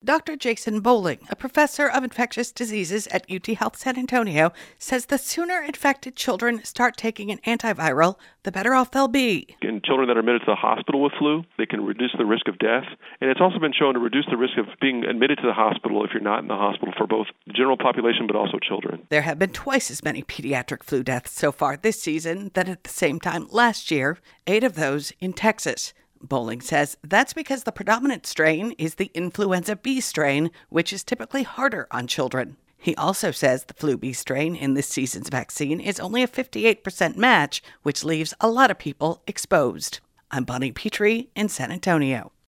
Dr. Jason Bowling, a professor of infectious diseases at UT Health San Antonio, says the sooner infected children start taking an antiviral, the better off they'll be. In children that are admitted to the hospital with flu, they can reduce the risk of death. And it's also been shown to reduce the risk of being admitted to the hospital if you're not in the hospital for both the general population but also children. There have been twice as many pediatric flu deaths so far this season than at the same time last year, 8 of those in Texas. Bowling says that's because the predominant strain is the influenza B strain, which is typically harder on children. He also says the flu B strain in this season's vaccine is only a 58% match, which leaves a lot of people exposed. I'm Bonnie Petrie in San Antonio.